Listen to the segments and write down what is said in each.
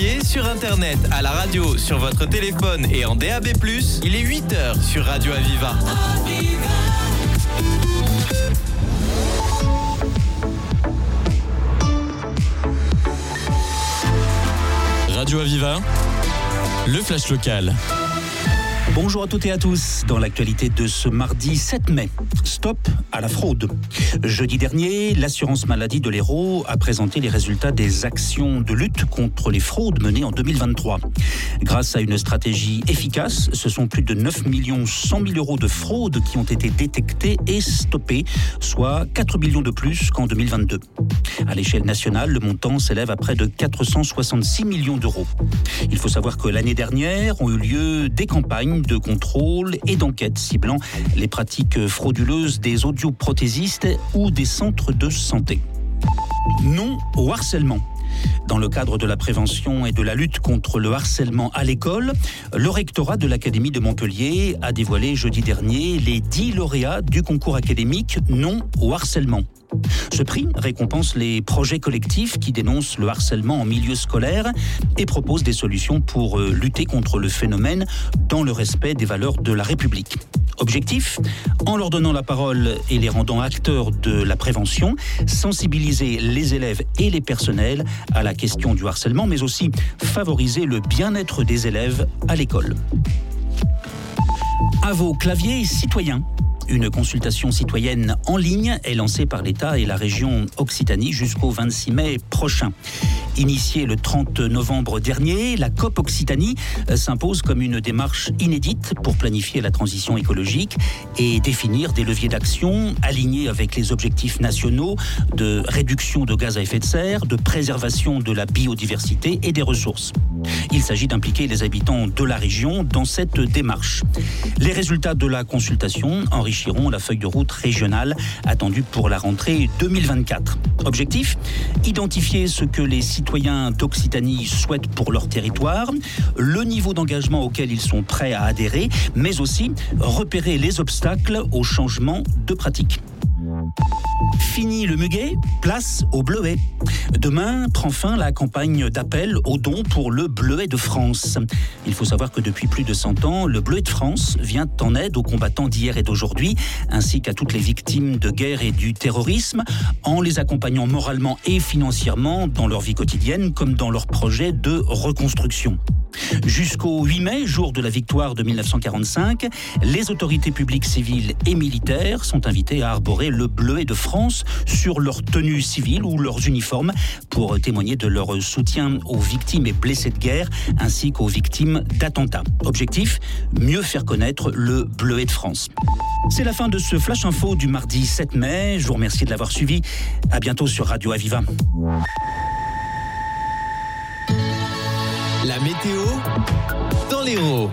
papier, sur internet, à la radio, sur votre téléphone et en DAB+, il est 8h sur Radio Aviva. Radio Aviva, le flash local. Bonjour à toutes et à tous. Dans l'actualité de ce mardi 7 mai, stop à la fraude. Jeudi dernier, l'assurance maladie de l'Hérault a présenté les résultats des actions de lutte contre les fraudes menées en 2023. Grâce à une stratégie efficace, ce sont plus de 9 100 000 euros de fraude qui ont été détectés et stoppés, soit 4 millions de plus qu'en 2022. À l'échelle nationale, le montant s'élève à près de 466 millions d'euros. Il faut savoir que l'année dernière ont eu lieu des campagnes de contrôle et d'enquête ciblant les pratiques frauduleuses des audioprothésistes ou des centres de santé. Non au harcèlement. Dans le cadre de la prévention et de la lutte contre le harcèlement à l'école, le rectorat de l'Académie de Montpellier a dévoilé jeudi dernier les 10 lauréats du concours académique Non au harcèlement. Ce prix récompense les projets collectifs qui dénoncent le harcèlement en milieu scolaire et propose des solutions pour lutter contre le phénomène dans le respect des valeurs de la République. Objectif, en leur donnant la parole et les rendant acteurs de la prévention, sensibiliser les élèves et les personnels à la question du harcèlement, mais aussi favoriser le bien-être des élèves à l'école. À vos claviers citoyens. Une consultation citoyenne en ligne est lancée par l'État et la région Occitanie jusqu'au 26 mai prochain. Initiée le 30 novembre dernier, la COP Occitanie s'impose comme une démarche inédite pour planifier la transition écologique et définir des leviers d'action alignés avec les objectifs nationaux de réduction de gaz à effet de serre, de préservation de la biodiversité et des ressources. Il s'agit d'impliquer les habitants de la région dans cette démarche. Les résultats de la consultation enrichiront la feuille de route régionale attendue pour la rentrée 2024. Objectif, identifier ce que les citoyens d'Occitanie souhaitent pour leur territoire, le niveau d'engagement auquel ils sont prêts à adhérer, mais aussi repérer les obstacles au changement de pratique. Fini le muguet, place au bleuet. Demain prend fin la campagne d'appel aux dons pour le Bleuet de France. Il faut savoir que depuis plus de 100 ans, le Bleuet de France vient en aide aux combattants d'hier et d'aujourd'hui, ainsi qu'à toutes les victimes de guerre et du terrorisme, en les accompagnant moralement et financièrement dans leur vie quotidienne comme dans leurs projets de reconstruction. Jusqu'au 8 mai, jour de la victoire de 1945, les autorités publiques civiles et militaires sont invitées à arborer le Bleuet de France sur leur tenue civile ou leurs uniformes pour témoigner de leur soutien aux victimes et blessés de guerre ainsi qu'aux victimes d'attentats. Objectif, mieux faire connaître le Bleuet de France. C'est la fin de ce Flash Info du mardi 7 mai. Je vous remercie de l'avoir suivi. À bientôt sur Radio Aviva. La météo dans l'Hérault.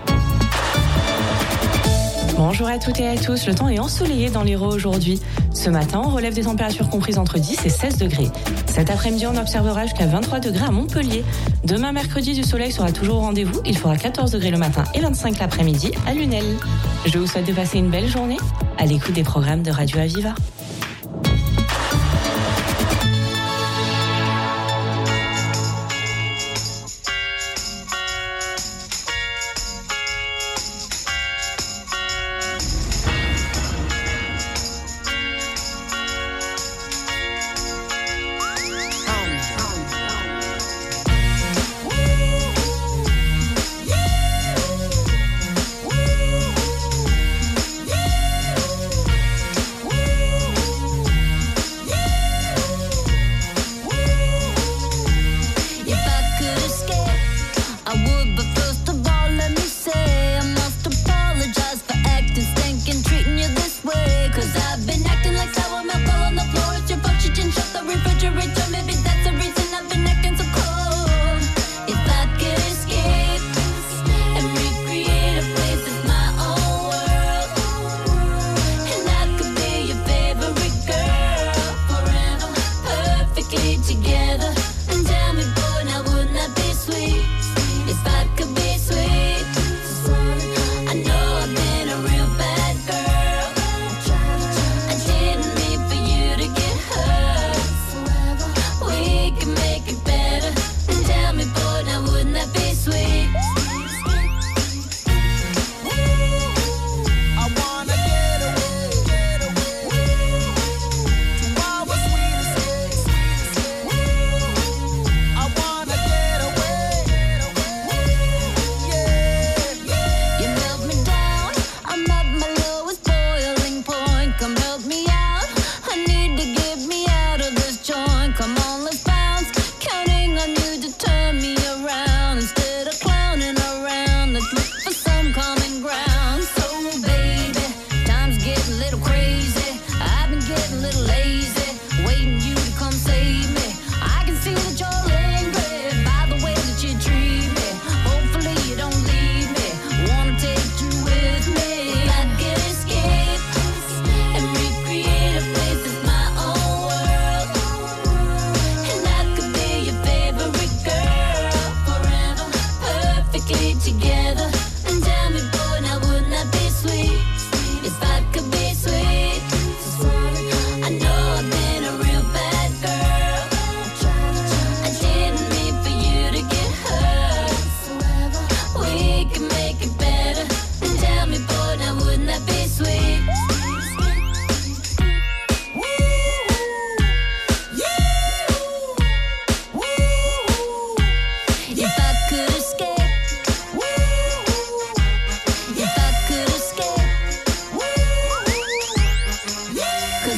Bonjour à toutes et à tous, le temps est ensoleillé dans l'Hérault aujourd'hui. Ce matin, on relève des températures comprises entre 10 et 16 degrés. Cet après-midi, on observera jusqu'à 23 degrés à Montpellier. Demain, mercredi, du soleil sera toujours au rendez-vous. Il fera 14 degrés le matin et 25 l'après-midi à Lunel. Je vous souhaite de passer une belle journée à l'écoute des programmes de Radio Aviva.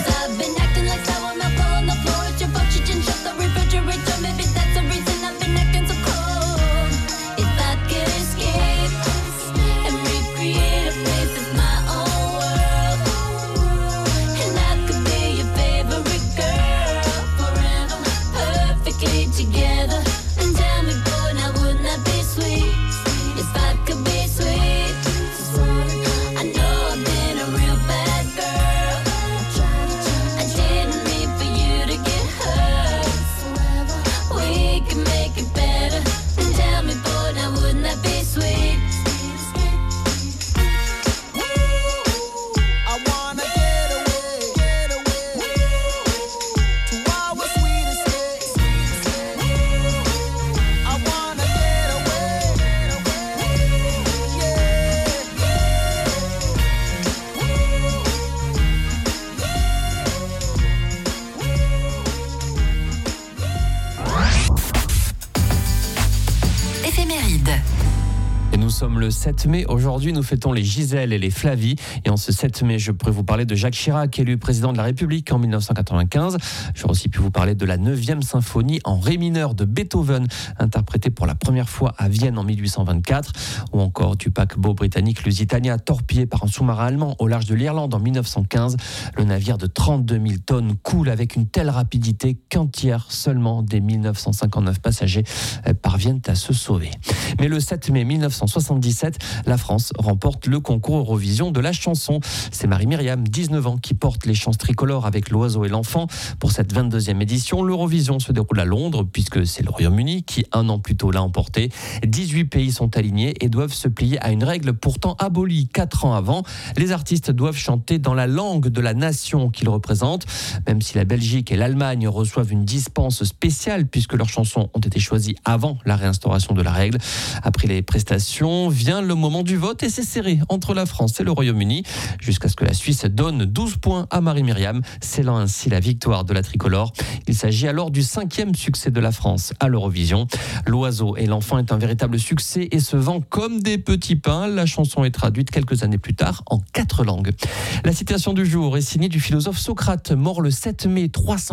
sommes le 7 mai. Aujourd'hui, nous fêtons les Gisèle et les Flavie. Et en ce 7 mai, je pourrais vous parler de Jacques Chirac, élu président de la République en 1995. J'aurais aussi pu vous parler de la 9e symphonie en ré mineur de Beethoven, interprétée pour la première fois à Vienne en 1824. Ou encore du paquebot britannique Lusitania, torpillé par un sous-marin allemand au large de l'Irlande en 1915. Le navire de 32 000 tonnes coule avec une telle rapidité qu'un tiers seulement des 1959 passagers parviennent à se sauver. Mais le 7 mai 1977, la France remporte le concours Eurovision de la chanson. C'est Marie-Myriam, 19 ans, qui porte les chances tricolores avec L'Oiseau et l'Enfant. Pour cette 22e édition, l'Eurovision se déroule à Londres, puisque c'est le Royaume-Uni qui, un an plus tôt, l'a emporté. 18 pays sont alignés et doivent se plier à une règle pourtant abolie 4 ans avant. Les artistes doivent chanter dans la langue de la nation qu'ils représentent, même si la Belgique et l'Allemagne reçoivent une dispense spéciale, puisque leurs chansons ont été choisies avant la réinstauration de la règle. Après les prestations, vient le moment du vote et c'est serré entre la France et le Royaume-Uni, jusqu'à ce que la Suisse donne 12 points à Marie-Myriam, scellant ainsi la victoire de la tricolore. Il s'agit alors du 5e succès de la France à l'Eurovision. L'Oiseau et l'Enfant est un véritable succès et se vend comme des petits pains. La chanson est traduite quelques années plus tard en 4 langues. La citation du jour est signée du philosophe Socrate, mort le 7 mai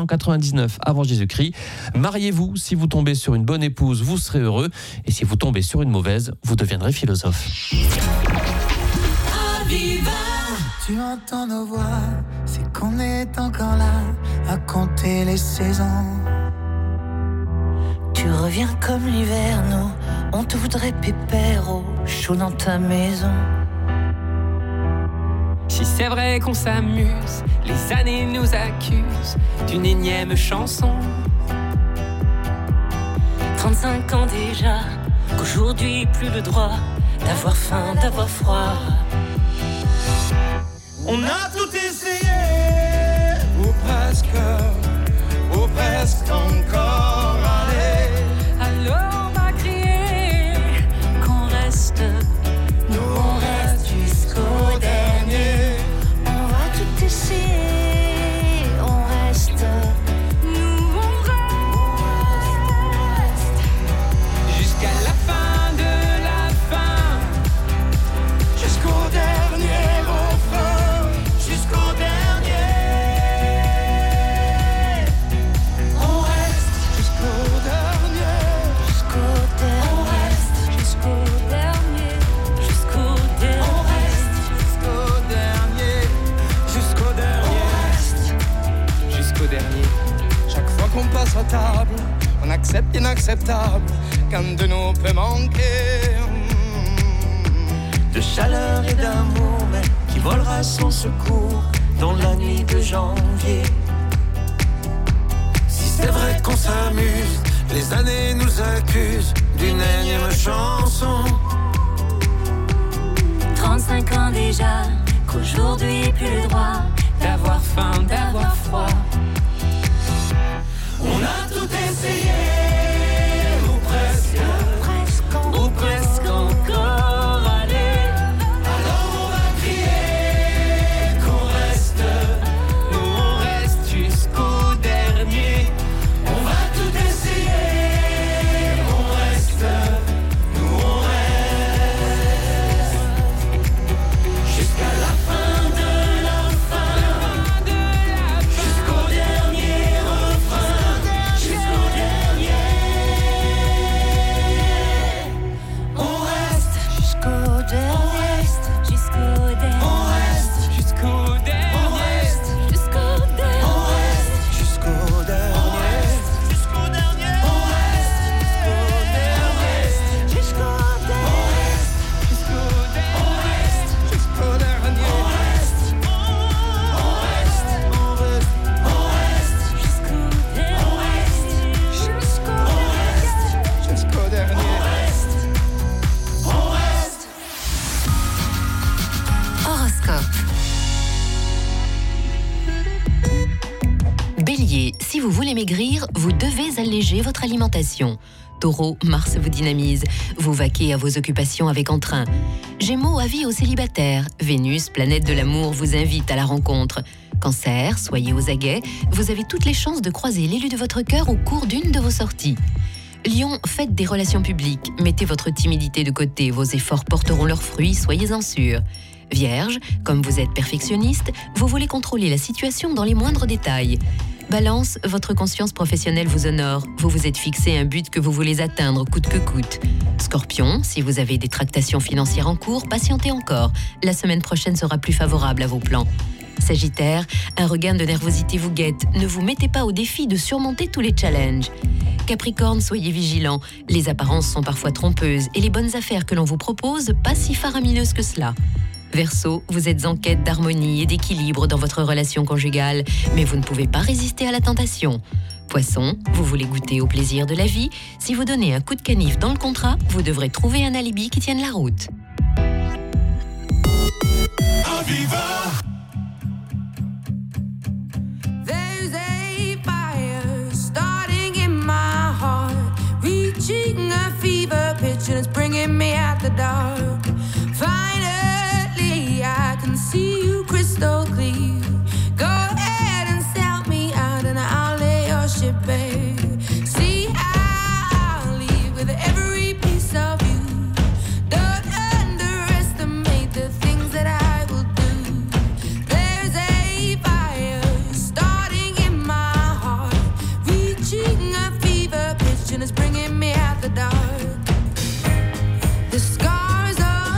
399 avant Jésus-Christ. Mariez-vous, si vous tombez sur une bonne épouse, vous serez heureux, et si vous tombez sur une mauvaise, vous deviendrez philosophe. Tu entends nos voix, c'est qu'on est encore là à compter les saisons. Tu reviens comme l'hiver, nous, on te voudrait pépère au chaud dans ta maison. Si c'est vrai qu'on s'amuse, les années nous accusent d'une énième chanson. 35 ans déjà, qu'aujourd'hui plus le droit d'avoir faim, d'avoir froid. On a tout essayé, ou presque encore. Allez, alors on va crier qu'on reste. nous on reste jusqu'au dernier. On va tout essayer, on reste. Nous on reste Jusqu'à la fin de la fin, Jusqu'au dernier refrain, jusqu'au dernier. On reste jusqu'au dernier. jusqu'au On dernier, reste jusqu'au dernier, jusqu'au On dernier. reste jusqu'au dernier. Jusqu'au dernier. jusqu'au dernier. Chaque fois qu'on passe à table, on accepte l'inacceptable, qu'un de nous peut manquer. De chaleur et d'amour, mais qui volera sans secours dans la nuit de janvier. Si c'est vrai qu'on s'amuse, les années nous accusent d'une énième chanson. 35 ans déjà, qu'aujourd'hui plus le droit D'avoir faim, d'avoir froid. On a tout essayé, ou presque. ou presque encore. Allez, alors on va crier qu'on reste. Nous on reste jusqu'au dernier. On va tout essayer, on reste. Nous on reste. Jusqu'à la fin de la fin. Bélier, si vous voulez maigrir, vous devez alléger votre alimentation. Taureau, Mars vous dynamise. Vous vaquez à vos occupations avec entrain. Gémeaux, avis aux célibataires. Vénus, planète de l'amour, vous invite à la rencontre. Cancer, soyez aux aguets. Vous avez toutes les chances de croiser l'élu de votre cœur au cours d'une de vos sorties. Lion, faites des relations publiques. Mettez votre timidité de côté. Vos efforts porteront leurs fruits, soyez-en sûrs. Vierge, comme vous êtes perfectionniste, vous voulez contrôler la situation dans les moindres détails. Balance, votre conscience professionnelle vous honore. Vous vous êtes fixé un but que vous voulez atteindre coûte que coûte. Scorpion, si vous avez des tractations financières en cours, patientez encore. La semaine prochaine sera plus favorable à vos plans. Sagittaire, un regain de nervosité vous guette. Ne vous mettez pas au défi de surmonter tous les challenges. Capricorne, soyez vigilants. Les apparences sont parfois trompeuses et les bonnes affaires que l'on vous propose, pas si faramineuses que cela. Verseau, vous êtes en quête d'harmonie et d'équilibre dans votre relation conjugale, mais vous ne pouvez pas résister à la tentation. Poisson, vous voulez goûter au plaisir de la vie. Si vous donnez un coup de canif dans le contrat, vous devrez trouver un alibi qui tienne la route. There's a fire starting in my heart, reaching a fever pitch and it's bringing me out the dark. Finally, I can see you crystal clear. Go ahead and sell me out and I'll lay your ship bare. See, I'll leave with every piece of you. Don't underestimate the things that I will do. There's a fire starting in my heart, reaching a fever pitch and it's bringing me out the dark. The scars of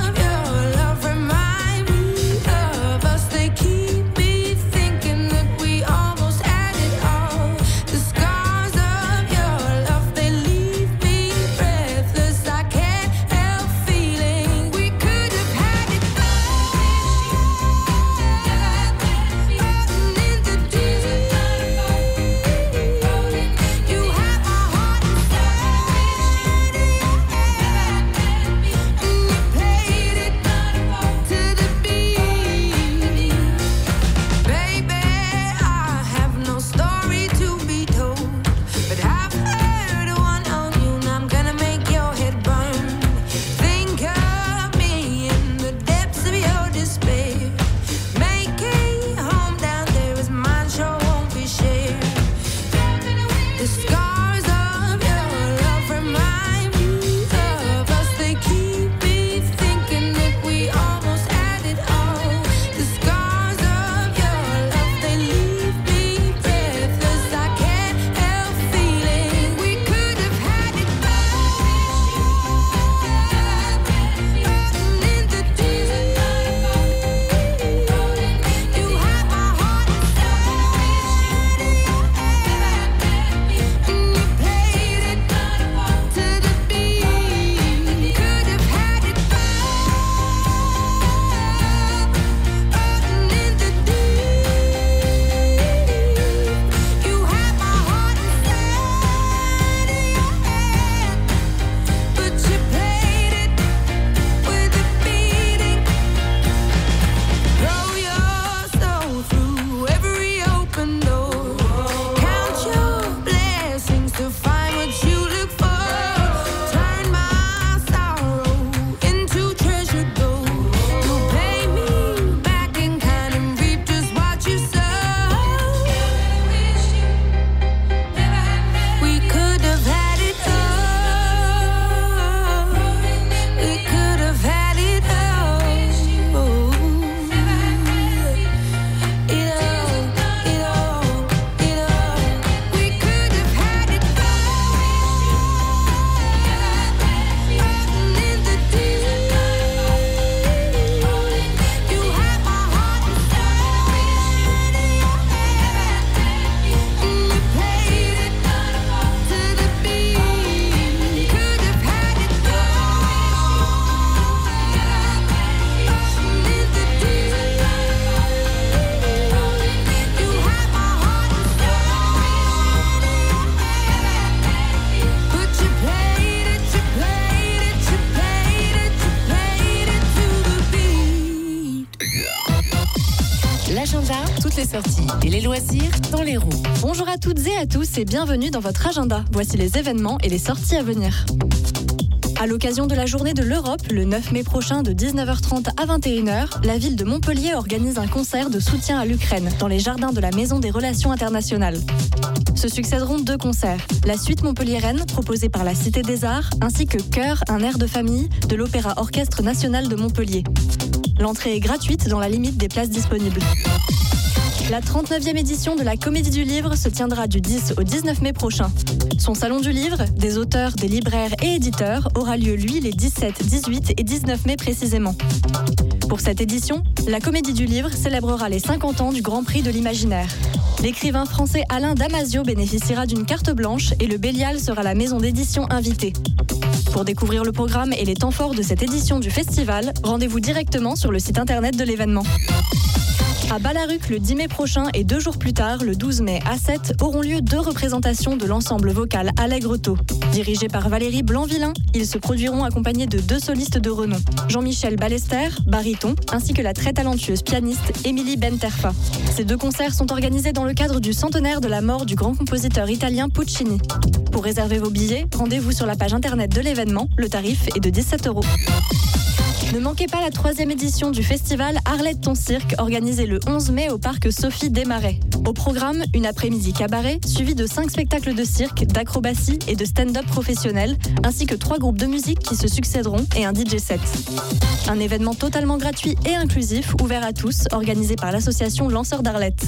loisirs dans l'Hérault. Bonjour à toutes et à tous et bienvenue dans votre agenda. Voici les événements et les sorties à venir. À l'occasion de la journée de l'Europe, le 9 mai prochain de 19h30 à 21h, la ville de Montpellier organise un concert de soutien à l'Ukraine dans les jardins de la Maison des Relations Internationales. Se succéderont 2 concerts. La suite montpelliéraine, proposée par la Cité des Arts, ainsi que Chœur, un air de famille, de l'Opéra Orchestre National de Montpellier. L'entrée est gratuite dans la limite des places disponibles. La 39e édition de la Comédie du Livre se tiendra du 10 au 19 mai prochain. Son salon du livre, des auteurs, des libraires et éditeurs, aura lieu, lui, les 17, 18 et 19 mai précisément. Pour cette édition, la Comédie du Livre célébrera les 50 ans du Grand Prix de l'Imaginaire. L'écrivain français Alain Damasio bénéficiera d'une carte blanche et le Bélial sera la maison d'édition invitée. Pour découvrir le programme et les temps forts de cette édition du festival, rendez-vous directement sur le site internet de l'événement. À Ballaruc, le 10 mai prochain et 2 jours plus tard, le 12 mai à 7, auront lieu 2 représentations de l'ensemble vocal Allegretto. Dirigé par Valérie Blanc-Villain, ils se produiront accompagnés de 2 solistes de renom, Jean-Michel Ballester, baryton, ainsi que la très talentueuse pianiste Émilie Benterfa. Ces 2 concerts sont organisés dans le cadre du centenaire de la mort du grand compositeur italien Puccini. Pour réserver vos billets, rendez-vous sur la page internet de l'événement, le tarif est de 17 €. Ne manquez pas la 3e édition du festival Arlette ton cirque, organisé le 11 mai au parc Sophie Desmarais. Au programme, une après-midi cabaret, suivi de 5 spectacles de cirque, d'acrobatie et de stand-up professionnel, ainsi que 3 groupes de musique qui se succéderont et un DJ set. Un événement totalement gratuit et inclusif, ouvert à tous, organisé par l'association Lanceurs d'Arlette.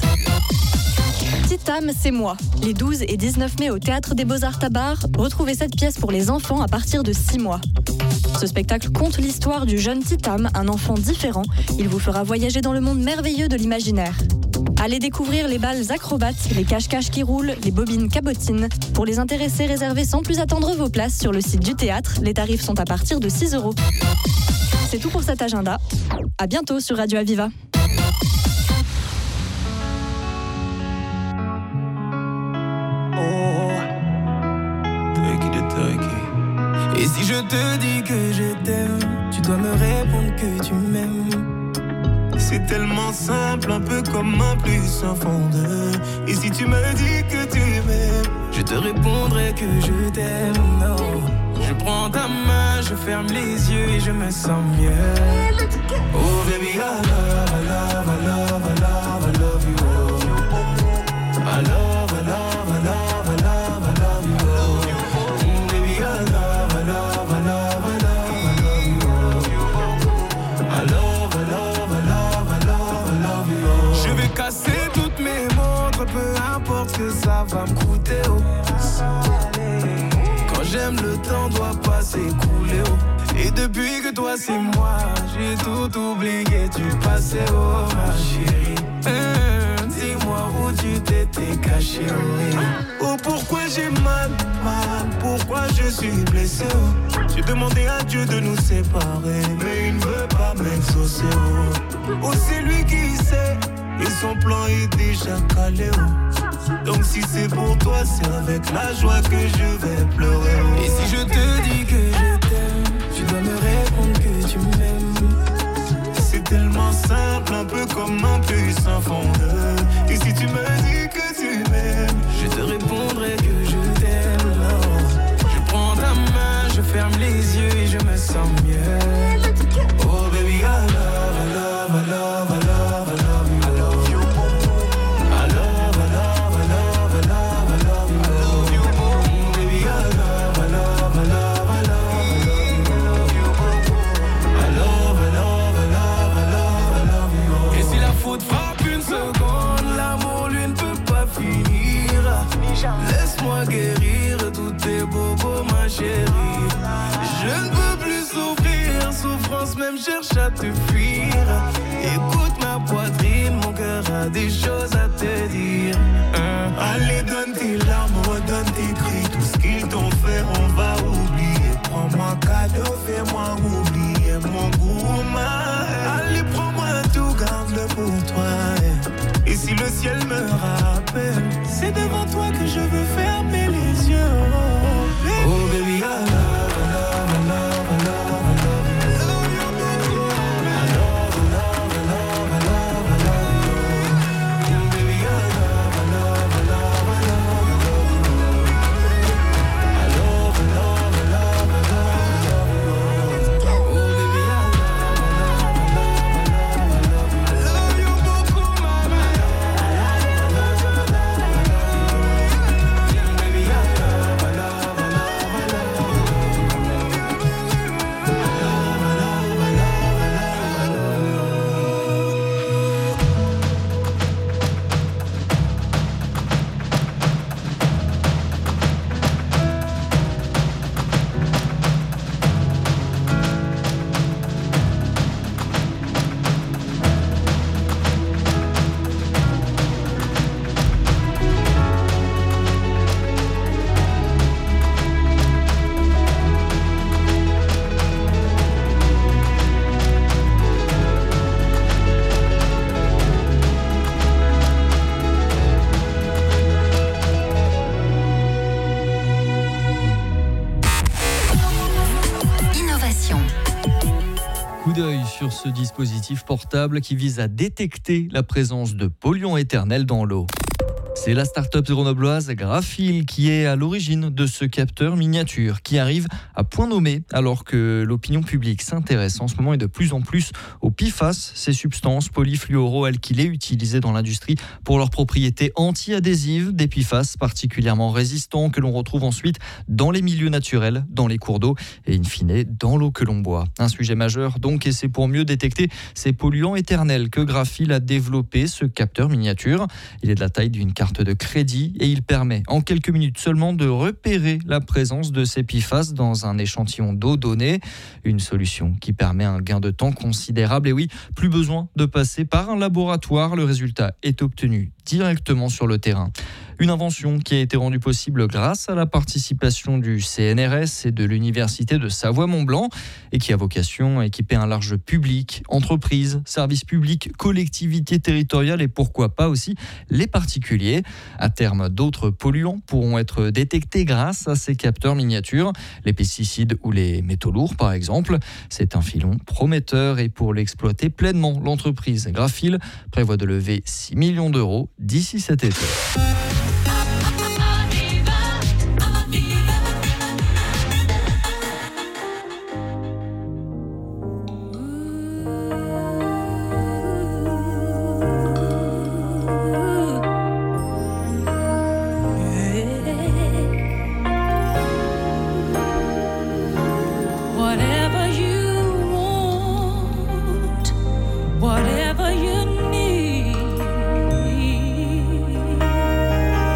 Titam, c'est moi. Les 12 et 19 mai au Théâtre des Beaux-Arts Tabar, retrouvez cette pièce pour les enfants à partir de 6 mois. Ce spectacle conte l'histoire du jeune Titam, un enfant différent. Il vous fera voyager dans le monde merveilleux de l'imaginaire. Allez découvrir les balles acrobates, les cache-cache qui roulent, les bobines cabotines. Pour les intéressés, réservez sans plus attendre vos places sur le site du théâtre. Les tarifs sont à partir de 6 €. C'est tout pour cet agenda. À bientôt sur Radio Aviva. Et si je te dis que je t'aime, tu dois me répondre que tu m'aimes. C'est tellement simple, un peu comme un plus un fond de. Et si tu me dis que tu m'aimes, je te répondrai que je t'aime. Non, je prends ta main, je ferme les yeux et je me sens mieux. Oh baby, I love, I love, I love, I love, I love you. I love, I love, I love, I love, I love you. Baby, I love. Casser toutes mes montres, peu importe ce que ça va me coûter. Oh. Quand j'aime, le temps doit pas s'écouler. Oh. Et depuis que toi c'est moi, j'ai tout oublié du passé. Oh ma chérie, dis-moi où tu t'étais caché. Oh pourquoi j'ai mal, pourquoi je suis blessé. Oh. J'ai demandé à Dieu de nous séparer, mais il ne veut pas m'exaucer. Oh c'est lui qui sait. Et son plan est déjà calé, oh. Donc si c'est pour toi, c'est avec la joie que je vais pleurer, oh. Et si je te dis que je t'aime, tu dois me répondre que tu m'aimes. C'est tellement simple, un peu comme un plus un fondeur. Et si tu me dis que tu m'aimes, je te répondrai que je t'aime, oh. Je prends ta main, je ferme les yeux et je me sens mieux. Oh baby, I love, I love, I love, I love, I love you. Laisse-moi guérir tous tes bobos, ma chérie. Je ne peux plus souffrir, souffrance même cherche à te fuir. Écoute ma poitrine, mon cœur a des choses à te dire. Allez, donne tes larmes, redonne tes cris. Tout ce qu'ils t'ont fait, on va oublier. Prends-moi cadeau, fais-moi oublier mon goût. Allez, prends-moi tout, garde-le pour toi. Et si le ciel me rappelle, c'est devant toi que je veux fermer les yeux. Oh baby, I love, I love, I love, I love, I love you. I love, I love, I love, I love, I love you. Baby, I love. d'œil sur ce dispositif portable qui vise à détecter la présence de polluants éternels dans l'eau. C'est la start-up grenobloise Graphil qui est à l'origine de ce capteur miniature qui arrive à point nommé alors que l'opinion publique s'intéresse en ce moment et de plus en plus aux PFAS, ces substances polyfluoroalkylées utilisées dans l'industrie pour leurs propriétés anti-adhésives, des PFAS particulièrement résistants que l'on retrouve ensuite dans les milieux naturels, dans les cours d'eau et in fine dans l'eau que l'on boit. Un sujet majeur donc, et c'est pour mieux détecter ces polluants éternels que Graphil a développé ce capteur miniature. Il est de la taille d'une carte de crédit et il permet en quelques minutes seulement de repérer la présence de ces PFAS dans un échantillon d'eau donné. Une solution qui permet un gain de temps considérable et oui, plus besoin de passer par un laboratoire. Le résultat est obtenu directement sur le terrain. Une invention qui a été rendue possible grâce à la participation du CNRS et de l'Université de Savoie-Mont-Blanc et qui a vocation à équiper un large public, entreprises, services publics, collectivités territoriales et pourquoi pas aussi les particuliers. À terme, d'autres polluants pourront être détectés grâce à ces capteurs miniatures, les pesticides ou les métaux lourds par exemple. C'est un filon prometteur et pour l'exploiter pleinement, l'entreprise Graphil prévoit de lever 6 millions d'euros d'ici cet été. Whatever you need,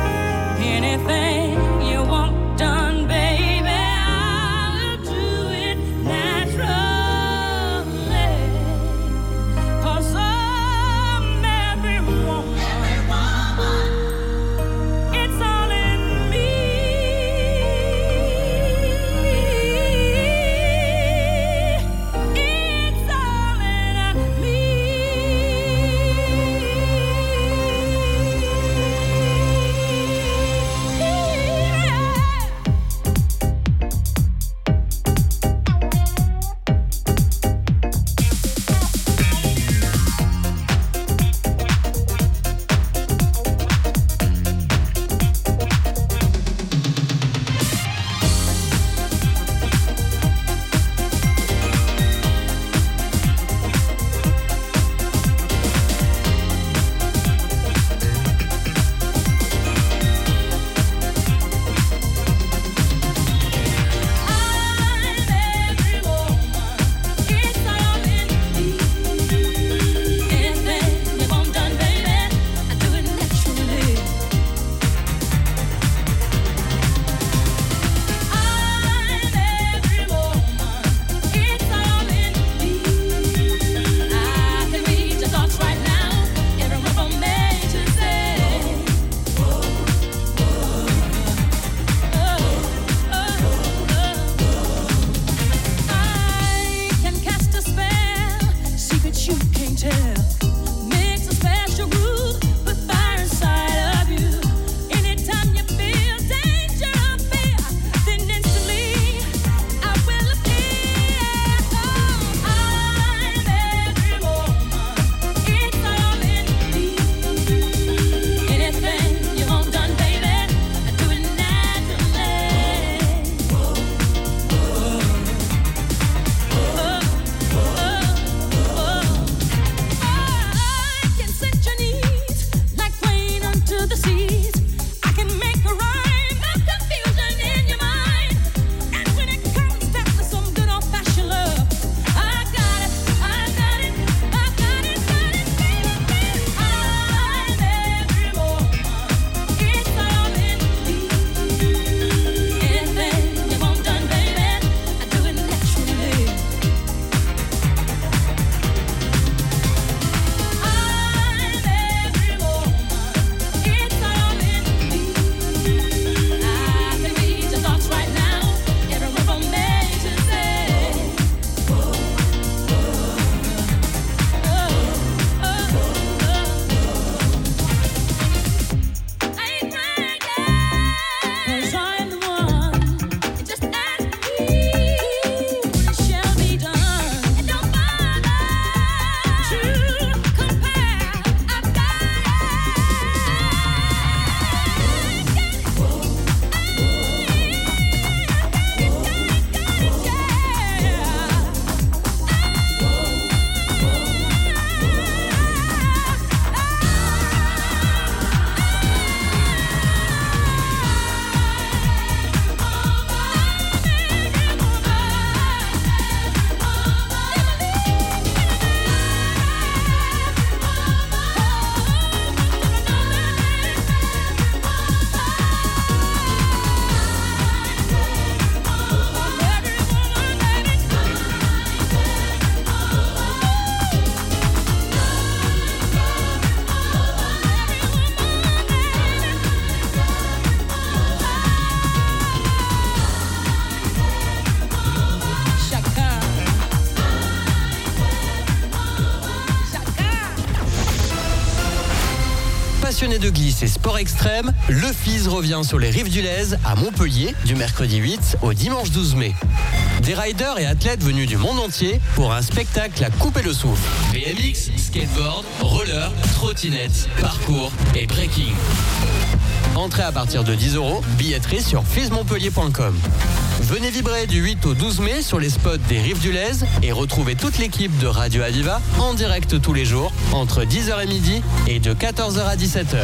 journée de glisse et sport extrême, le FIS revient sur les rives du Lez à Montpellier du mercredi 8 au dimanche 12 mai. Des riders et athlètes venus du monde entier pour un spectacle à couper le souffle. BMX, skateboard, roller, trottinette, parcours et breaking. Entrée à partir de 10 €, billetterie sur fismontpellier.com. Venez vibrer du 8 au 12 mai sur les spots des rives du Lez et retrouvez toute l'équipe de Radio Aviva en direct tous les jours entre 10h et midi et de 14h à 17h.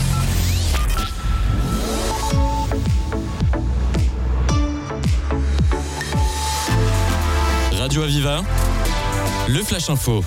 Radio Aviva, le Flash Info.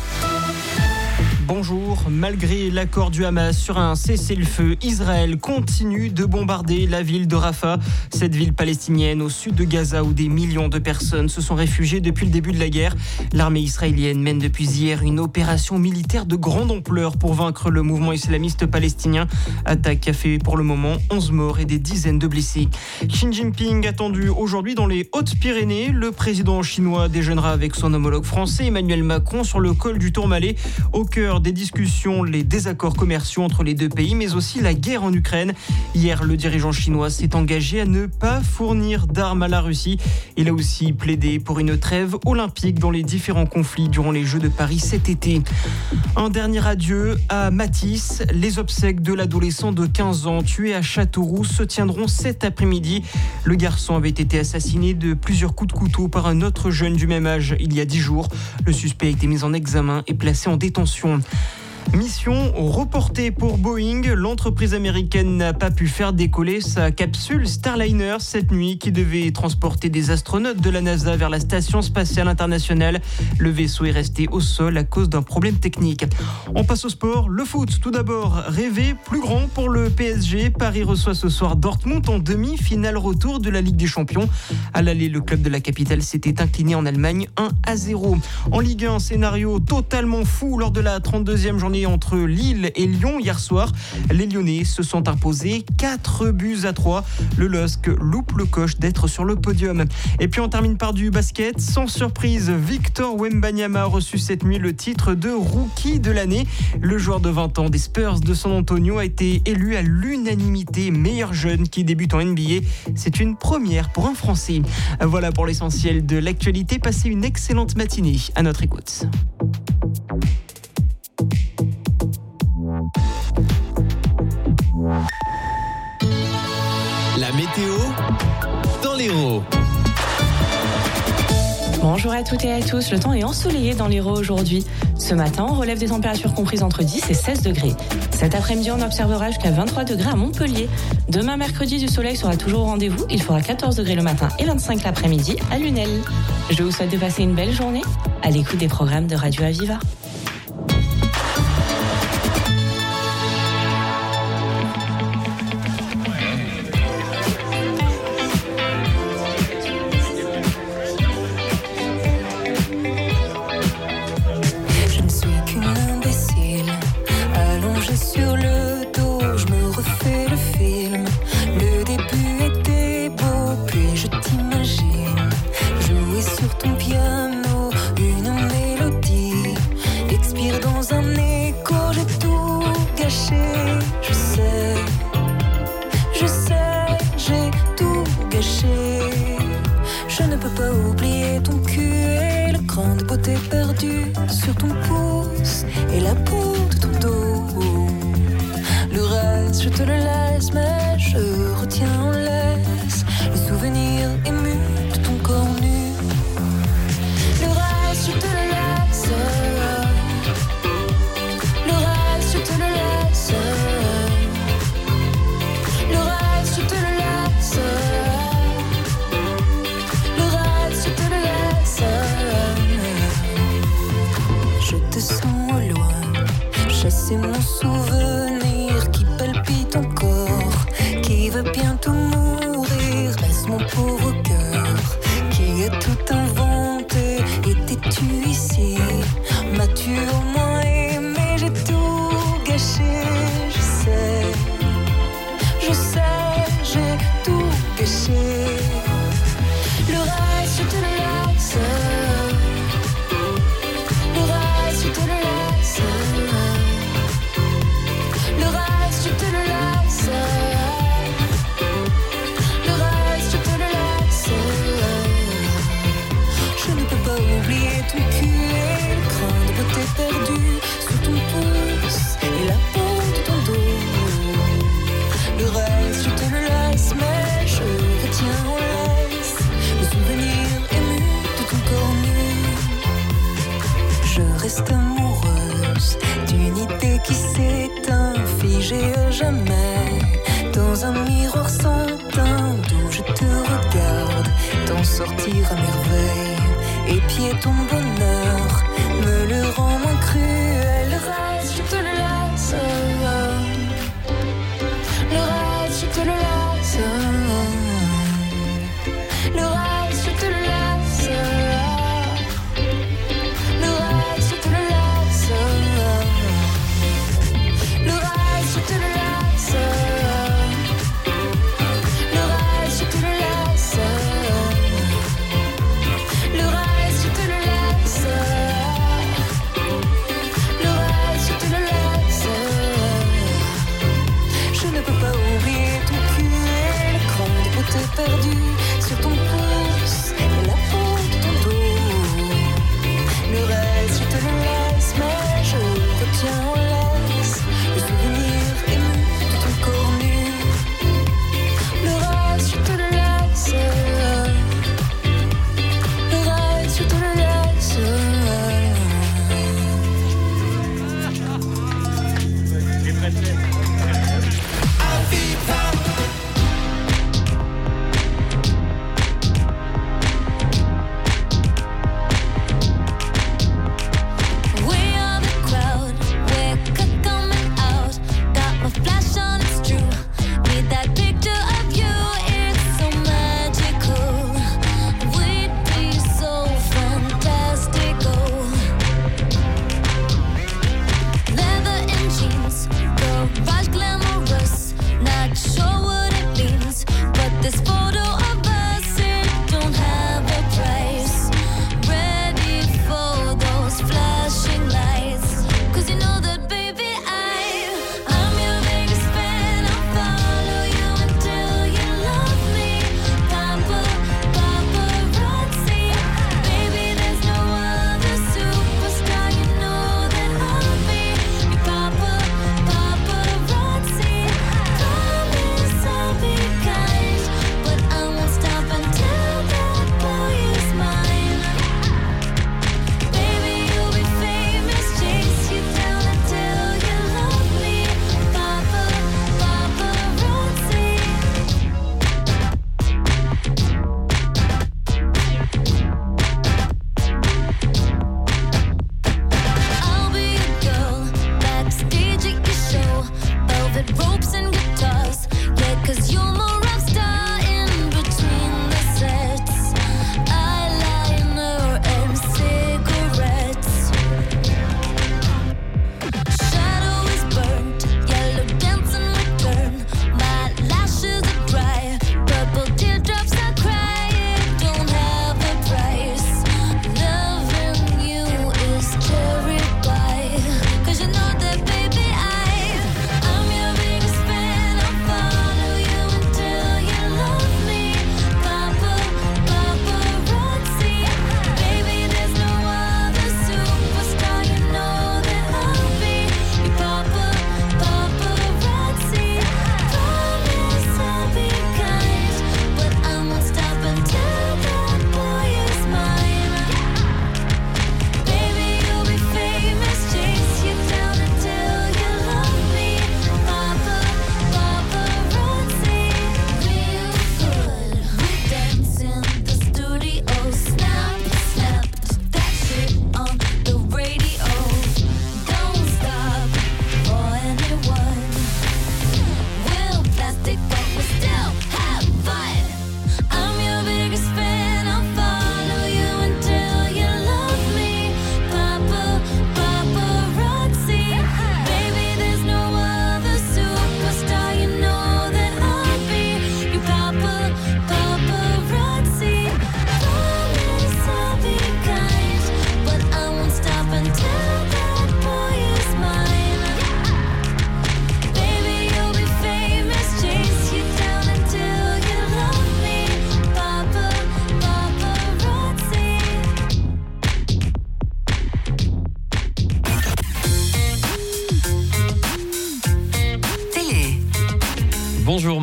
Bonjour, malgré l'accord du Hamas sur un cessez-le-feu, Israël continue de bombarder la ville de Rafah, cette ville palestinienne au sud de Gaza où des millions de personnes se sont réfugiées depuis le début de la guerre. L'armée israélienne mène depuis hier une opération militaire de grande ampleur pour vaincre le mouvement islamiste palestinien. Attaque qui a fait pour le moment 11 morts et des dizaines de blessés. Xi Jinping attendu aujourd'hui dans les Hautes-Pyrénées. Le président chinois déjeunera avec son homologue français Emmanuel Macron sur le col du Tourmalet. Au cœur des discussions, les désaccords commerciaux entre les deux pays, mais aussi la guerre en Ukraine. Hier, le dirigeant chinois s'est engagé à ne pas fournir d'armes à la Russie. Il a aussi plaidé pour une trêve olympique dans les différents conflits durant les Jeux de Paris cet été. Un dernier adieu à Mathis. Les obsèques de l'adolescent de 15 ans tué à Châteauroux se tiendront cet après-midi. Le garçon avait été assassiné de plusieurs coups de couteau par un autre jeune du même âge il y a 10 jours. Le suspect a été mis en examen et placé en détention. Mission reportée pour Boeing. L'entreprise américaine n'a pas pu faire décoller sa capsule Starliner cette nuit qui devait transporter des astronautes de la NASA vers la station spatiale internationale. Le vaisseau est resté au sol à cause d'un problème technique. On passe au sport. Le foot, tout d'abord. Rêver plus grand pour le PSG. Paris reçoit ce soir Dortmund en demi-finale retour de la Ligue des Champions. À l'aller, le club de la capitale s'était incliné en Allemagne 1-0. En Ligue 1, scénario totalement fou lors de la 32e journée entre Lille et Lyon hier soir. Les Lyonnais se sont imposés 4-3. Le LOSC loupe le coche d'être sur le podium. Et puis on termine par du basket. Sans surprise, Victor Wembanyama a reçu cette nuit le titre de Rookie de l'année. Le joueur de 20 ans des Spurs de San Antonio a été élu à l'unanimité meilleur jeune qui débute en NBA. C'est une première pour un Français. Voilà pour l'essentiel de l'actualité. Passez une excellente matinée à notre écoute. La météo dans l'Hérault. Bonjour à toutes et à tous, le temps est ensoleillé dans l'Hérault aujourd'hui. Ce matin, on relève des températures comprises entre 10 et 16 degrés. Cet après-midi, on observera jusqu'à 23 degrés à Montpellier. Demain, mercredi, du soleil sera toujours au rendez-vous. Il fera 14 degrés le matin et 25 l'après-midi à Lunel. Je vous souhaite de passer une belle journée à l'écoute des programmes de Radio Aviva. Sur le dos, je me refais le film. Le début était beau, puis je t'imagine jouer sur ton piano une mélodie. Expire dans un écho, j'ai tout gâché. Je sais, j'ai tout gâché. Je ne peux pas oublier ton cul et le cran de beauté perdu sur ton pouce et la peau de ton dos. Le reste, je te le laisse, mais je retiens en laisse le souvenir ému de ton corps nu. Le reste, je te le laisse. Le reste, je te le laisse. Le reste, je te le laisse. Le reste, je te le laisse. Je te sens au loin, chasser mon souvenir qui palpite encore, qui va bientôt mourir. Reste mon pauvre cœur qui a tout inventé. Étais-tu ici? M'as-tu au moins aimé? J'ai tout gâché. Je sais, j'ai tout gâché. Le reste, je te le laisse. Le reste, je te le laisse. Le reste, je te le dans un miroir sans teint d'où je te regarde, t'en sortir à merveille. Épier ton bonheur, me le rend moins cruel. Le reste, je te le laisse. Le reste, je te le laisse. Le reste, je te le laisse. Le reste, je te le laisse. Le reste, je te le laisse. Le reste, je te le laisse. Le reste, je te le laisse.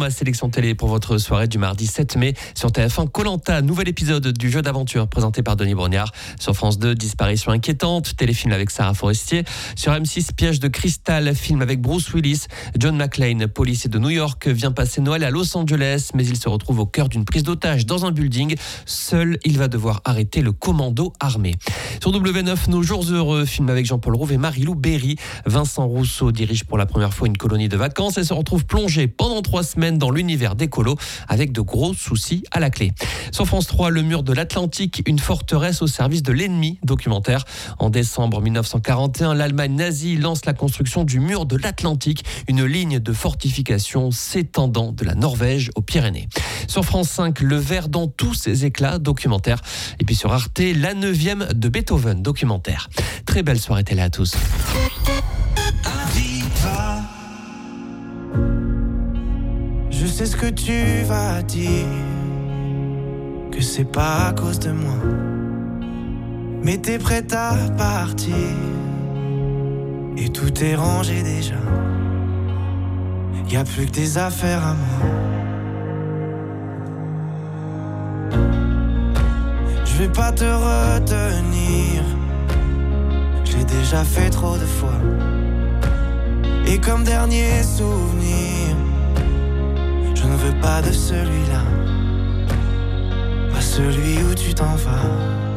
la sélection télé pour votre soirée du mardi 7 mai sur TF1. Koh-Lanta, nouvel épisode du jeu d'aventure présenté par Denis Brognard. Sur France 2, disparition inquiétante, téléfilm avec Sarah Forestier. Sur M6, piège de cristal, film avec Bruce Willis. John McClane, policier de New York, vient passer Noël à Los Angeles, mais il se retrouve au cœur d'une prise d'otage dans un building. Seul, il va devoir arrêter le commando armé. Sur W9, Nos jours heureux, film avec Jean-Paul Rouve et Marie-Lou Berry. Vincent Rousseau dirige pour la première fois une colonie de vacances et se retrouve plongé pendant 3 semaines dans l'univers des colos avec de gros soucis à la clé. Sur France 3, Le mur de l'Atlantique, une forteresse au service de l'ennemi, documentaire. En décembre 1941, l'Allemagne nazie lance la construction du mur de l'Atlantique, une ligne de fortification s'étendant de la Norvège aux Pyrénées. Sur France 5, Le Ver dans tous ses éclats, documentaire. Et puis sur Arte, La 9e de Beethoven, documentaire. Très belle soirée télé à tous. Je sais ce que tu vas dire, que c'est pas à cause de moi, mais t'es prête à partir, et tout est rangé déjà. Y'a plus que tes affaires à moi. Je vais pas te retenir, je l'ai déjà fait trop de fois. Et comme dernier souvenir, je ne veux pas de celui-là, pas celui où tu t'en vas.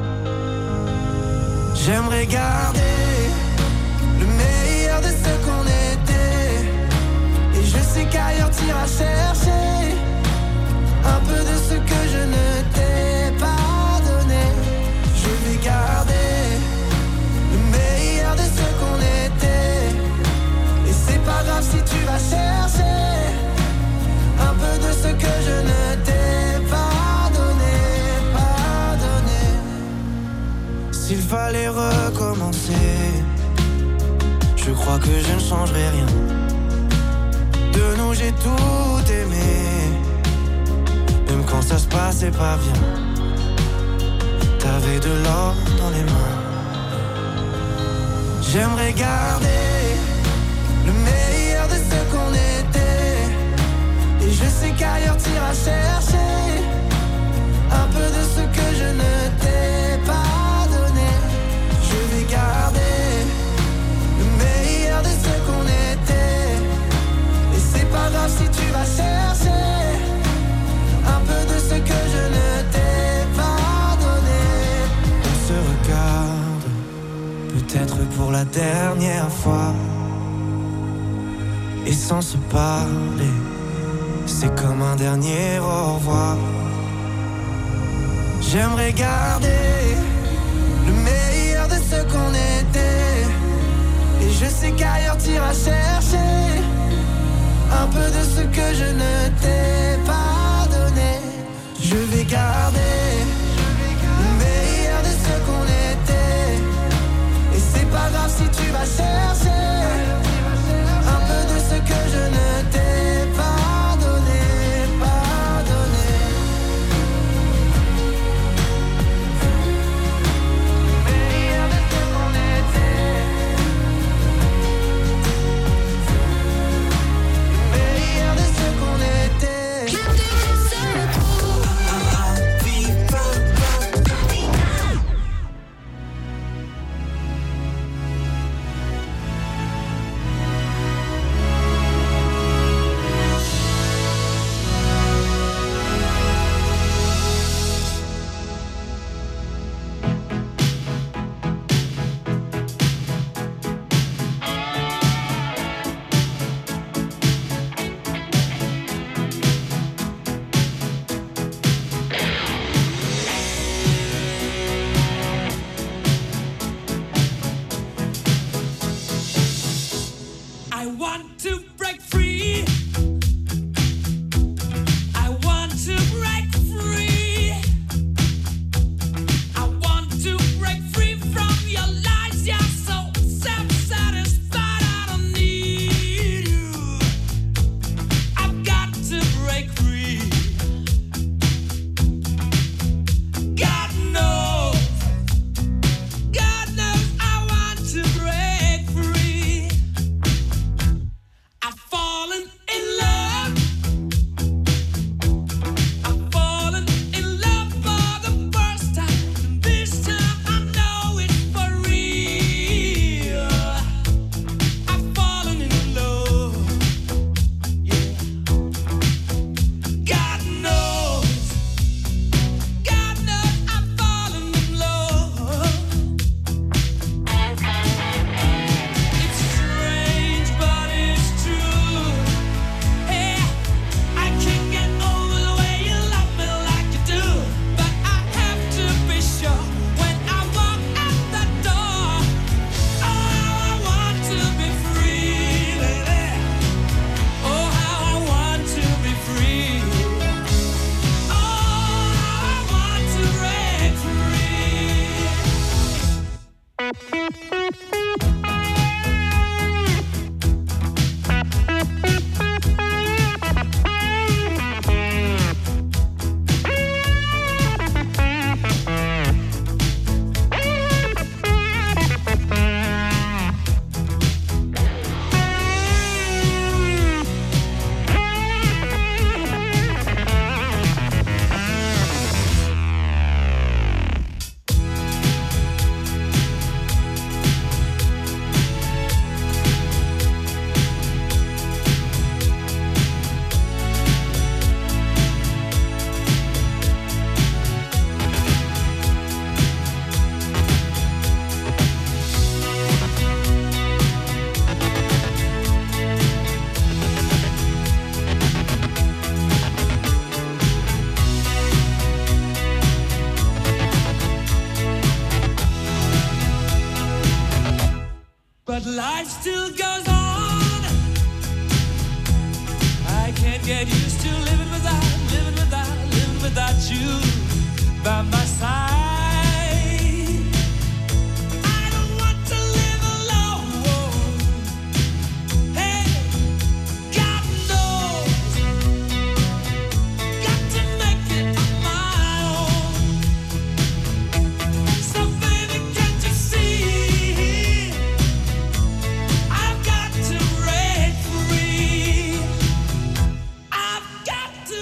J'aimerais garder le meilleur de ce qu'on était, et je sais qu'ailleurs t'iras chercher un peu de ce que je ne t'ai pas donné. Je vais garder le meilleur de ce qu'on était, et c'est pas grave si tu vas chercher un peu de ce que je ne t'ai pas donné, pas donné. S'il fallait recommencer, je crois que je ne changerai rien. De nous j'ai tout aimé, même quand ça se passait pas bien. T'avais de l'or dans les mains. J'aimerais garder le meilleur de ce qu'on était, et je sais qu'ailleurs t'iras chercher un peu de ce que je ne t'ai pas donné. Je vais garder le meilleur de ce qu'on était, et c'est pas grave si tu vas chercher un peu de ce que je ne t'ai pas donné. On se regarde, peut-être pour la dernière fois, et sans se parler, c'est comme un dernier au revoir. J'aimerais garder le meilleur de ce qu'on était, et je sais qu'ailleurs t'iras chercher un peu de ce que je ne t'ai pas donné. Je vais garder le meilleur de ce qu'on était, et c'est pas grave si tu vas chercher un peu de ce que je ne t'ai pas donné, pas donné. Le meilleur de ce qu'on était, le meilleur de ce qu'on était.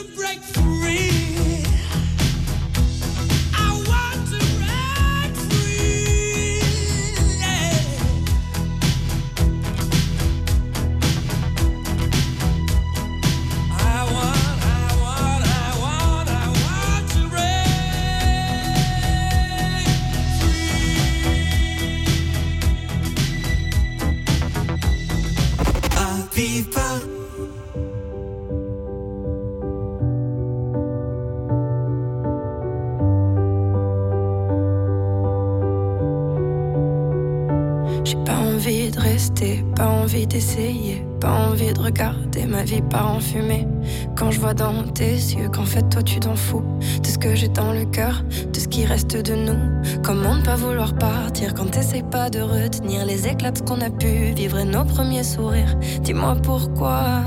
J'ai pas envie de rester, pas envie d'essayer, pas envie de regarder ma vie part en fumée. Quand je vois dans tes yeux qu'en fait toi tu t'en fous de ce que j'ai dans le cœur, de ce qui reste de nous. Comment ne pas vouloir partir quand t'essayes pas de retenir les éclats de ce qu'on a pu vivre et nos premiers sourires. Dis-moi pourquoi.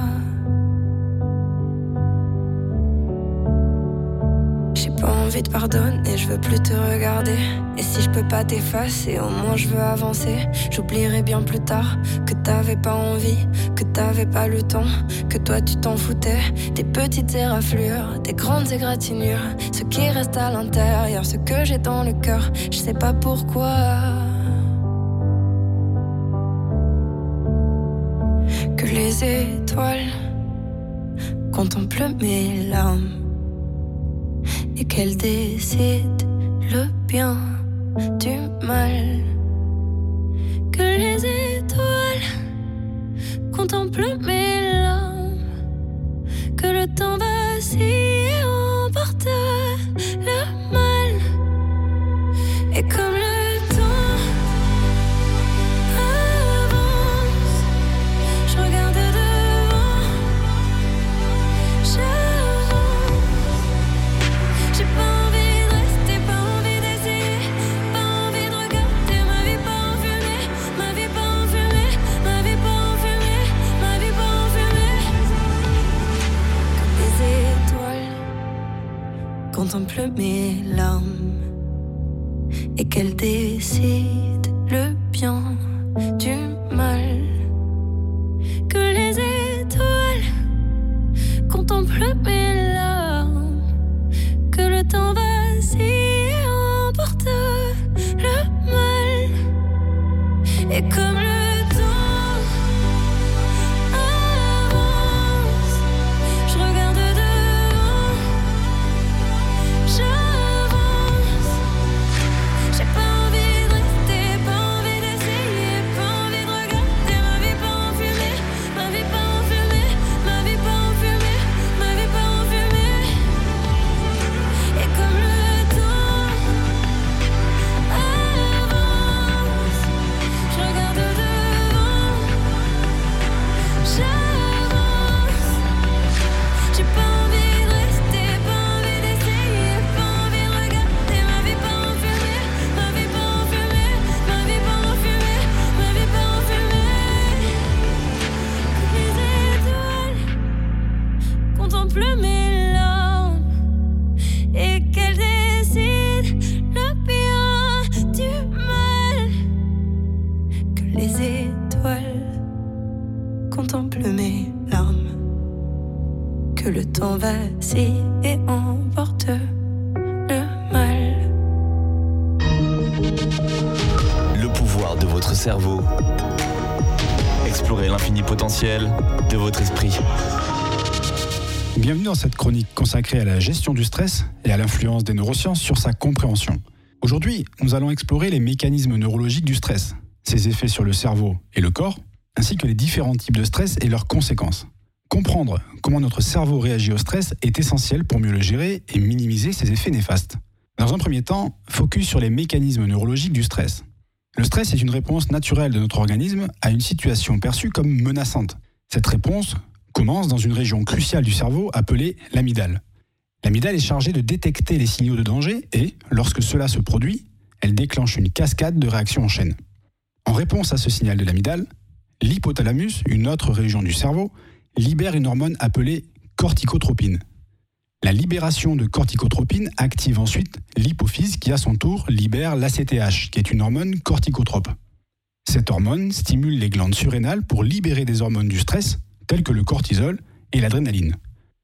J'ai pas envie de pardonner, je veux plus te regarder. Et si je peux pas t'effacer, au moins je veux avancer. J'oublierai bien plus tard que t'avais pas envie, que t'avais pas le temps, que toi tu t'en foutais. Des petites éraflures, des grandes égratignures, ce qui reste à l'intérieur, ce que j'ai dans le cœur, je sais pas pourquoi. Que les étoiles contemplent mes larmes et qu'elles décident le bien du mal. Que les étoiles contemplent mes larmes, que le temps vacille et emporte le mal. Et comme le temps avance, je regarde devant, j'avance. J'ai pas envie de rester, pas envie d'essayer, pas envie de regarder ma vie pas en fumée, ma vie pas en fumée, ma vie pas en fumée, ma vie pas en fumée. Comme les étoiles contemplent mes larmes et qu'elles décident le bien du mal. Que les étoiles contemplent mes larmes, que le temps vacille et emporte le mal. Et comme le temps avance, je regarde devant, j'avance. J'ai pas envie de rester, pas envie d'essayer, pas envie de regarder ma vie pas en fumée, ma vie pas en fumée, ma vie pas en fumée, ma vie pas en fumée. Et comme le temps avance, je regarde devant, j'avance. J'ai pas envie de rester, pas envie d'essayer, pas envie de regarder ma vie pas en fumée, ma vie pas en fumée, ma vie pas en fumée, ma vie pas en fumée. Que les étoiles contemplent mes larmes et qu'elles décident le bien du mal. Que les étoiles contemplent mes larmes, que le temps vacille et emporte le mal. Le pouvoir de votre cerveau. Explorez l'infini potentiel de votre esprit. Bienvenue dans cette chronique consacrée à la gestion du stress et à l'influence des neurosciences sur sa compréhension. Aujourd'hui, nous allons explorer les mécanismes neurologiques du stress, ses effets sur le cerveau et le corps, ainsi que les différents types de stress et leurs conséquences. Comprendre comment notre cerveau réagit au stress est essentiel pour mieux le gérer et minimiser ses effets néfastes. Dans un premier temps, focus sur les mécanismes neurologiques du stress. Le stress est une réponse naturelle de notre organisme à une situation perçue comme menaçante. Cette réponse commence dans une région cruciale du cerveau appelée l'amygdale. L'amygdale est chargée de détecter les signaux de danger et, lorsque cela se produit, elle déclenche une cascade de réactions en chaîne. En réponse à ce signal de l'amygdale, l'hypothalamus, une autre région du cerveau, libère une hormone appelée corticotropine. La libération de corticotropine active ensuite l'hypophyse qui, à son tour, libère l'ACTH, qui est une hormone corticotrope. Cette hormone stimule les glandes surrénales pour libérer des hormones du stress, telles que le cortisol et l'adrénaline.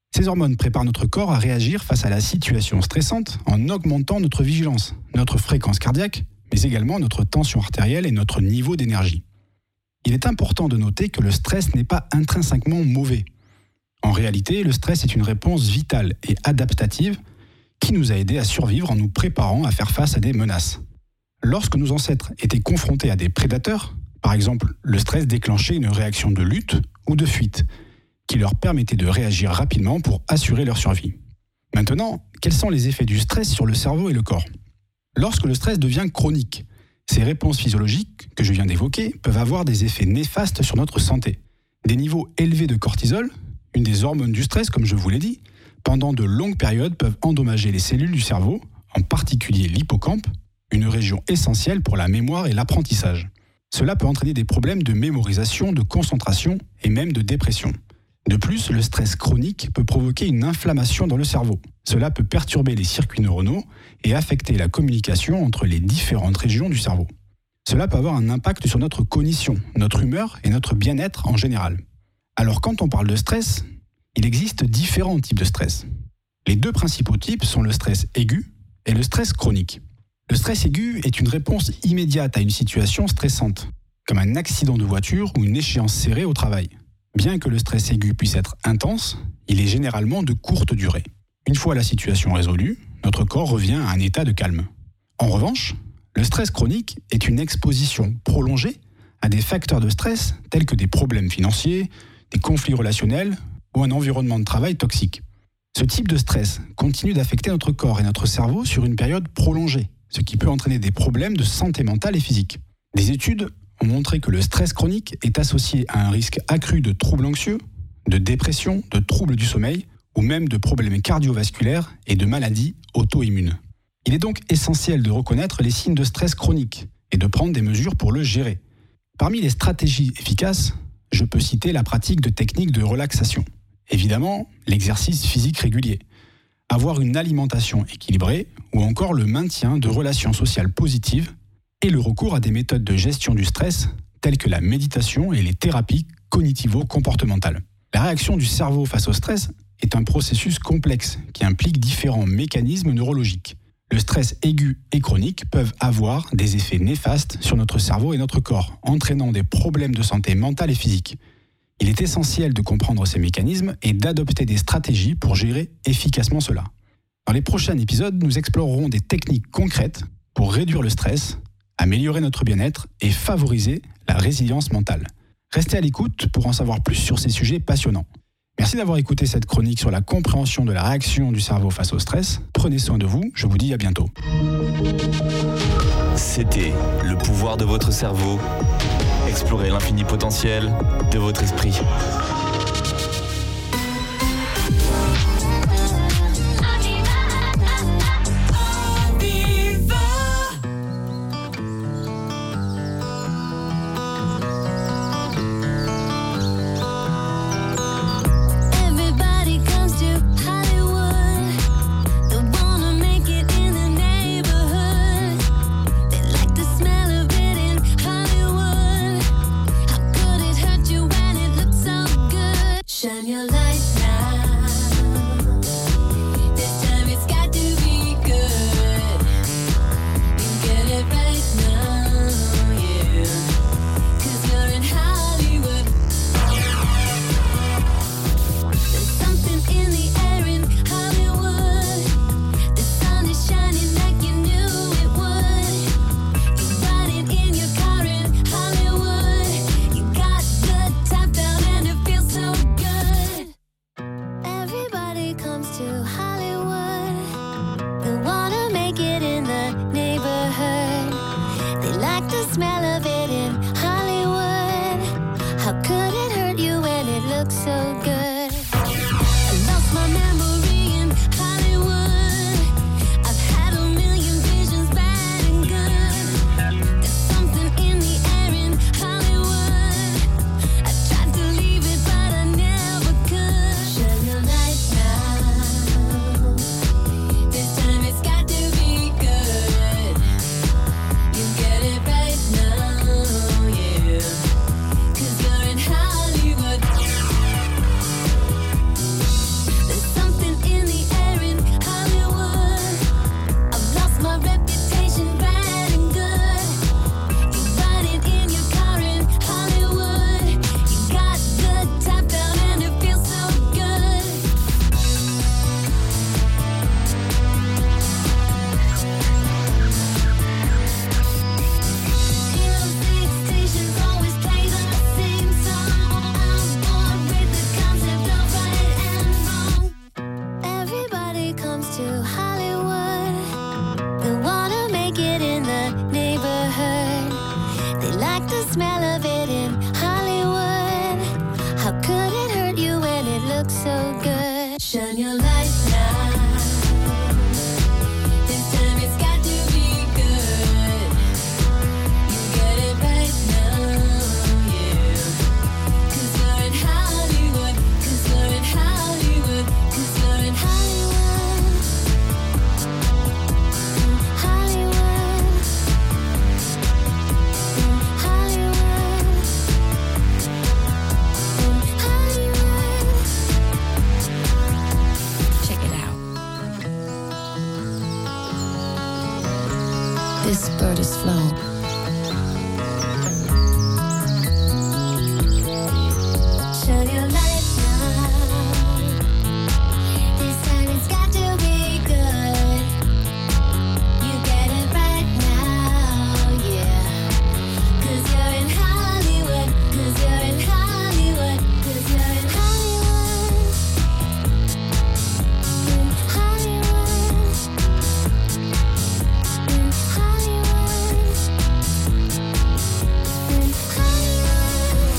Ces hormones préparent notre corps à réagir face à la situation stressante en augmentant notre vigilance, notre fréquence cardiaque, mais également notre tension artérielle et notre niveau d'énergie. Il est important de noter que le stress n'est pas intrinsèquement mauvais. En réalité, le stress est une réponse vitale et adaptative qui nous a aidés à survivre en nous préparant à faire face à des menaces. Lorsque nos ancêtres étaient confrontés à des prédateurs, par exemple, le stress déclenchait une réaction de lutte ou de fuite, qui leur permettait de réagir rapidement pour assurer leur survie. Maintenant, quels sont les effets du stress sur le cerveau et le corps ? Lorsque le stress devient chronique, ces réponses physiologiques que je viens d'évoquer peuvent avoir des effets néfastes sur notre santé. Des niveaux élevés de cortisol, une des hormones du stress comme je vous l'ai dit, pendant de longues périodes peuvent endommager les cellules du cerveau, en particulier l'hippocampe, une région essentielle pour la mémoire et l'apprentissage. Cela peut entraîner des problèmes de mémorisation, de concentration et même de dépression. De plus, le stress chronique peut provoquer une inflammation dans le cerveau. Cela peut perturber les circuits neuronaux et affecter la communication entre les différentes régions du cerveau. Cela peut avoir un impact sur notre cognition, notre humeur et notre bien-être en général. Alors quand on parle de stress, il existe différents types de stress. Les deux principaux types sont le stress aigu et le stress chronique. Le stress aigu est une réponse immédiate à une situation stressante, comme un accident de voiture ou une échéance serrée au travail. Bien que le stress aigu puisse être intense, il est généralement de courte durée. Une fois la situation résolue, notre corps revient à un état de calme. En revanche, le stress chronique est une exposition prolongée à des facteurs de stress tels que des problèmes financiers, des conflits relationnels ou un environnement de travail toxique. Ce type de stress continue d'affecter notre corps et notre cerveau sur une période prolongée, ce qui peut entraîner des problèmes de santé mentale et physique. Des études ont montré que le stress chronique est associé à un risque accru de troubles anxieux, de dépression, de troubles du sommeil ou même de problèmes cardiovasculaires et de maladies auto-immunes. Il est donc essentiel de reconnaître les signes de stress chronique et de prendre des mesures pour le gérer. Parmi les stratégies efficaces, je peux citer la pratique de techniques de relaxation. Évidemment, l'exercice physique régulier, avoir une alimentation équilibrée ou encore le maintien de relations sociales positives et le recours à des méthodes de gestion du stress telles que la méditation et les thérapies cognitivo-comportementales. La réaction du cerveau face au stress est un processus complexe qui implique différents mécanismes neurologiques. Le stress aigu et chronique peuvent avoir des effets néfastes sur notre cerveau et notre corps, entraînant des problèmes de santé mentale et physique. Il est essentiel de comprendre ces mécanismes et d'adopter des stratégies pour gérer efficacement cela. Dans les prochains épisodes, nous explorerons des techniques concrètes pour réduire le stress, améliorer notre bien-être et favoriser la résilience mentale. Restez à l'écoute pour en savoir plus sur ces sujets passionnants. Merci d'avoir écouté cette chronique sur la compréhension de la réaction du cerveau face au stress. Prenez soin de vous, je vous dis à bientôt. C'était Le pouvoir de votre cerveau. Explorez l'infini potentiel de votre esprit. Now to Hollywood. They wanna make it in the neighborhood. They like the smell of it in Hollywood. How could it hurt you when it looks so good? Shine your light now. This time it's got to be good. You get it right now, yeah. 'Cause you're in Hollywood. 'Cause you're in Hollywood. 'Cause you're in Hollywood. Hollywood. Hollywood. Hollywood. Check it out. This bird is flown. Shine your light now. This time it's got to be good. You get it right now, yeah. 'Cause you're in Hollywood. 'Cause you're in Hollywood. 'Cause you're in Hollywood. In Hollywood. In Hollywood. In Hollywood.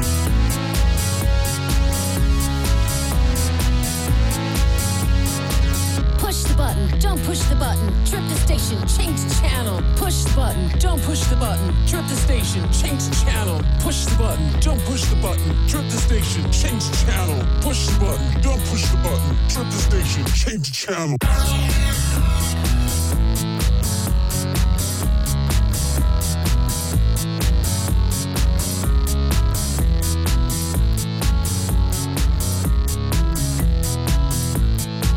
Push the button, don't push the button. Trip the station, change the channel. Push the button, don't push the button. Trip the station, change the channel. Push the button, don't push the button. Trip the station, change the channel. Push the button, don't push the button. Trip the station, change the channel.